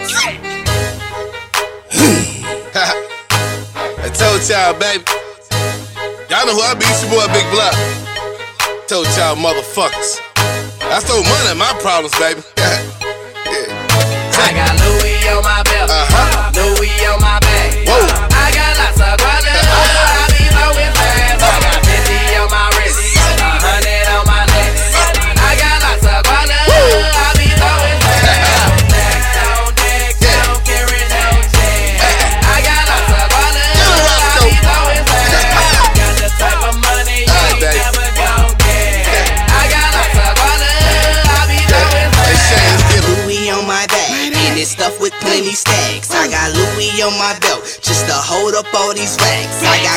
I told y'all, baby. Y'all know who I be, it's your boy Big Block. Told y'all motherfuckers. I stole money, my problems, baby. Yeah. I got Louis on my belt, Louis on my back. Whoa. I got lots of guala, I be blowing fast. I got 50 on my wrist, 100 on my neck. I got lots of guala, I be blowing fast. Next on deck, don't carry no check. I got lots of guala, I be blowing fast. Got the type of money you ain't never gon' get. I got lots of guala, I be blowing fast. Louis on my back, and it's stuff with plenty stacks. I got Louis on my belt, just to hold up all these racks. I got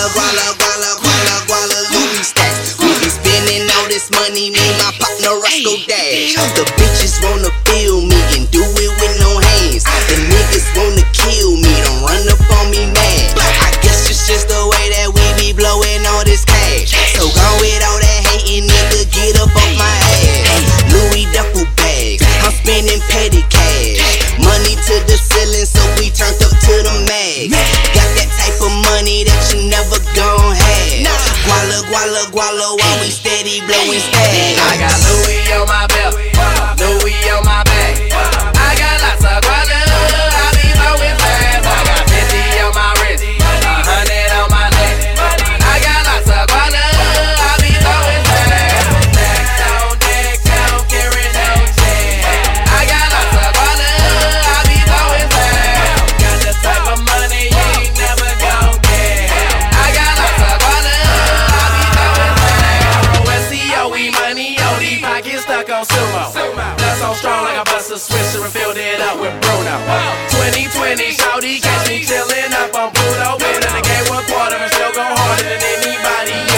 guala, Louis stacks. We be spending all this money, me and my partner Roscoe Dash. The bitches wanna feel me and do it with no hands. The niggas wanna kill me, don't run up on me mad. I guess it's just the way that we be blowing all this cash. So go with all that hating, nigga, get up off my ass. Louis duffel bags, I'm spending petty cash. Money to the ceiling, so we turned up to the max. Got that type of money that you never gon' have. Guala, while we steady blowing stacks. I got Louis on my belt, Louis on my back. I got lots of guala, I be blowing fast. I got 50 on my wrist, 100 on my neck. I got lots of guala, I be blowing fast. Next on deck, don't carry no check. I got lots of guala, I be blowing fast. Got the type of money you ain't never gon' get. I got lots of guala, I be blowing fast. SEO, we money, OD pockets stuck on sumo. Blood so strong like I bust a Swisher and filled it up with Bruno. 2020, shawty catch me chillin' up on Pluto. Been in the game 1/4 and still go harder than anybody you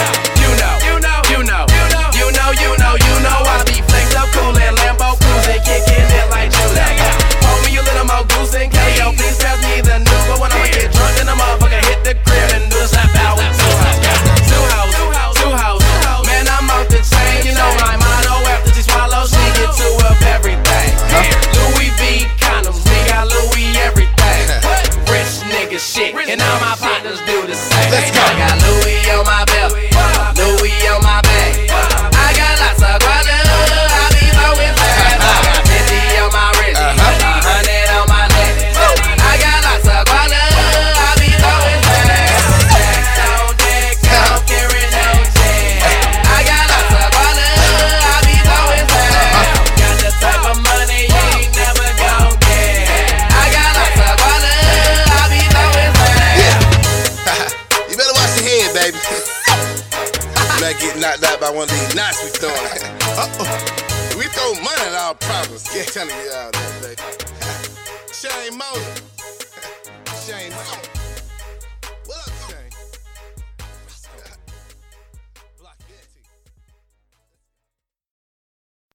know. I be flexed up cool and Lambo cruising, kicking it like judo. Hold me a little more goose and KO, please pass me the new. But when I'ma get drunk, then the motherfucker hit the crib and do a slap out with two hoes. Man, I'm off the chain, you know my motto. After she swallow, she get two of everything. Louis V condoms, we got Louis everything. Rich nigga shit, and all my partners do the same. Let's go. I got Louis on my belt, Louis on my back. I got lots of guala, I be blowing fast. I got 50 on my wrist, 100 on my neck. I got lots of guala, I be blowing fast. Next on deck, don't carry no check. I got lots of guala, I be blowing fast. Got the type of money you ain't never gon' get. I got lots of guala, I be blowing fast. You better watch your head, baby. You might get knocked out by one of these knots we throwing. We throw money at our problems. Yeah, trying to get out of that, baby. Shane Mosley. Shane Mosley.